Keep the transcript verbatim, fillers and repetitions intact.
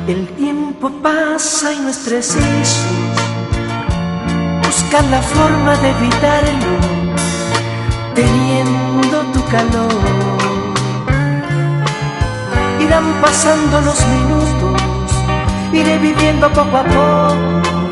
El tiempo pasa y no es preciso buscar la forma de evitarlo, teniendo tu calor. Irán pasando los minutos, iré viviendo poco a poco